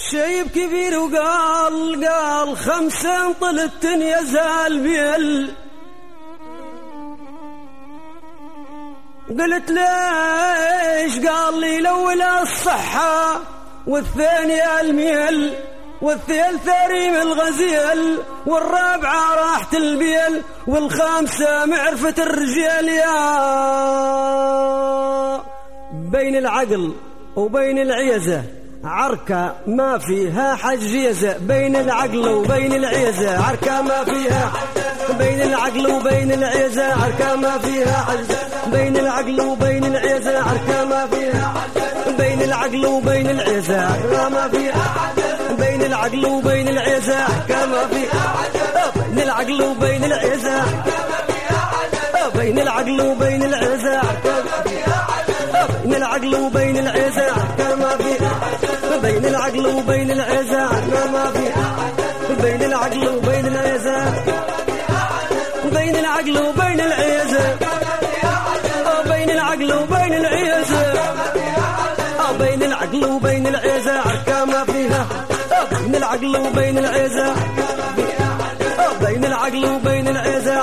شيب كبير وقال 5 طلت يزال بيل. قلت ليش؟ قال لي الأول الصحة والثاني الميل والثالث ريم الغزيل والرابعة راحة البيل والخامسة معرفة الرجال. يا بين العقل وبين العيزة عركة ما فيها حجيزة. بين العقل وبين العيزة عركة ما فيها. بين العقل وبين العيزة عركة ما فيها حجيزة. بين العقل وبين العيزة عركة ما فيها. بين العقل وبين العيزة عركة ما فيها. بين العقل وبين العيزة عركة ما فيها. بين العقل وبين العيزة بين العقل وبين العيزة عركة ما فيها. بين العقل وبين العيزة عركة ما فيها. بين العقل وبين العيزة عركة ما فيها. بين العقل وبين العيزة بين العقل وبين العيزة بين العقل وبين العيزة بين العقل وبين العيزة عركة ما فيها. بين العقل وبين العيزة بين العقل وبين العيزة